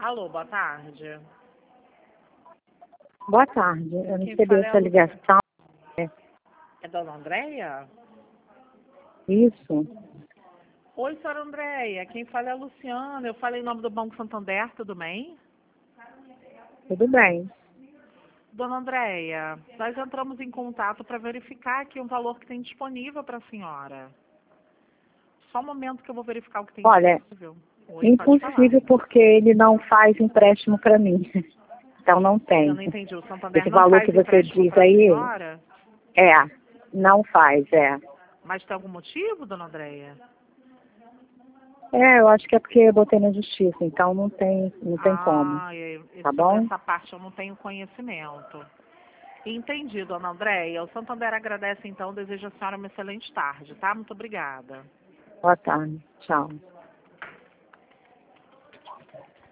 Alô, boa tarde. Boa tarde. Eu Quem recebi fala é essa a ligação. É Dona Andréia? Isso, Oi, senhora Andréia. Quem fala é a Luciana. Eu falei em nome do Banco Santander, tudo bem? tudo bem. Dona Andréia, nós entramos em contato para verificar aqui um valor que tem disponível para a senhora. Só um momento que eu vou verificar o que tem Olha, disponível. Oi, pode falar. impossível porque ele não faz empréstimo para mim. Então não Eu tem. não entendi. O Santander Esse não valor faz que você empréstimo diz para a aí, senhora? não faz, é. Mas tem algum motivo, Dona Andréia? É, eu acho que é porque eu botei na justiça, então não tem como, tá Sobre bom? essa parte eu não tenho conhecimento. Entendi, Dona Andréia. O Santander agradece, então, desejo à senhora uma excelente tarde, tá? Muito obrigada. Boa tarde, tchau.